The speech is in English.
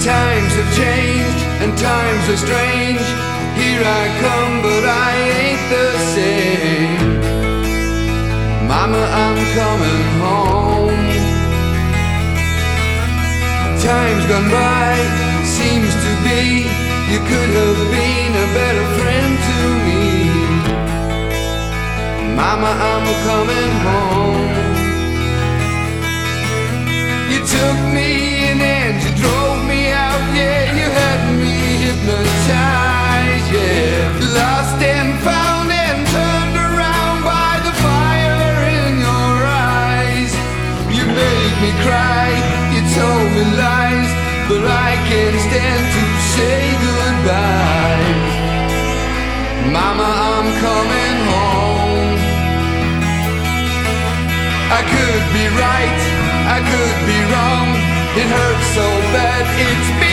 Times have changed and times are strange. Here I come, but I ain't the same. Mama, I'm coming home. Time's gone by, seems to be you could have been a better friend to me. Mama, I'm coming home. You took me in and you drove me out, yeah. You had me hypnotized, yeah. Lost and found and turned around by the fire in your eyes. You made me cry, you told me lies, but I can't stand to say goodbye. Mama, I'm coming home. I could be right, I could be wrong. It hurts so bad, it's me.